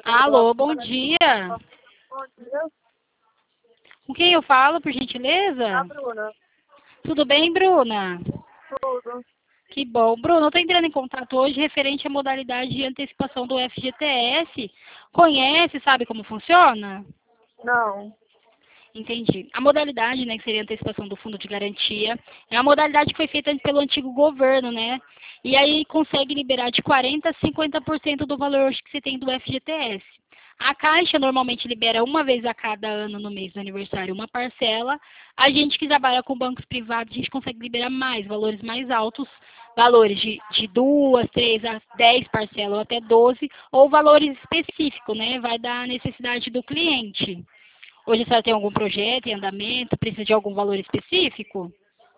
Alô, bom dia. Bom dia, Com quem eu falo, por a gentileza? Bruna. Tudo bem, Bruna? Tudo. Que bom. Bruna, eu estou entrando em contato hoje referente à modalidade de antecipação do FGTS. Conhece, sabe como funciona? Não. Entendi. A modalidade, né, que seria a antecipação do fundo de garantia, é uma modalidade que foi feita pelo antigo governo, né? E aí consegue liberar de 40% a 50% do valor hoje que você tem do FGTS. A Caixa normalmente libera uma vez a cada ano no mês do aniversário uma parcela. A gente que trabalha com bancos privados, a gente consegue liberar mais, valores mais altos, valores de 2, 3 a 10 parcelas ou até 12, ou valores específicos, né? Vai da necessidade do cliente. Hoje a senhora tem algum projeto em andamento? Precisa de algum valor específico?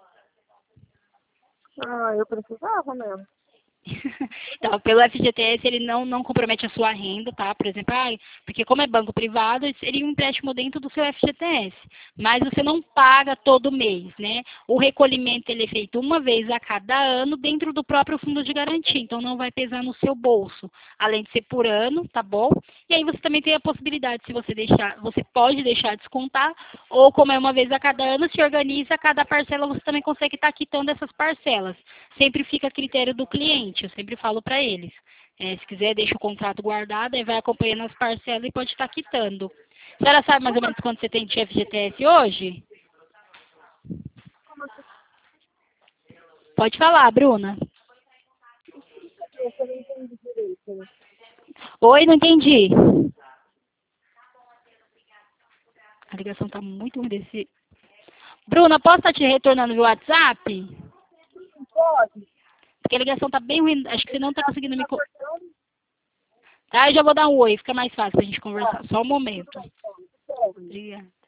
Ah, eu precisava mesmo. Então, pelo FGTS, ele não compromete a sua renda, tá? Por exemplo, porque como é banco privado, seria um empréstimo dentro do seu FGTS. Mas você não paga todo mês, né? O recolhimento ele é feito uma vez a cada ano dentro do próprio fundo de garantia. Então, não vai pesar no seu bolso. Além de ser por ano, tá bom? E aí você também tem a possibilidade, se você deixar, você pode deixar descontar, ou como é uma vez a cada ano, se organiza, cada parcela você também consegue estar quitando essas parcelas. Sempre fica a critério do cliente, eu sempre falo para eles. Se quiser, deixa o contrato guardado, aí vai acompanhando as parcelas e pode estar quitando. A senhora sabe mais ou menos quanto você tem de FGTS hoje? Como assim? Pode falar, Bruna. Eu não entendi direito. Oi, não entendi. A ligação está muito ruim desse. Bruna, posso estar te retornando via WhatsApp? Não pode? Porque a ligação está bem ruim, acho que você não está Tá, conseguindo me. tá cortando? Tá, eu já vou dar um oi, fica mais fácil pra gente Tá, conversar. Só um tudo momento. bem, então. Tudo bem. Obrigada.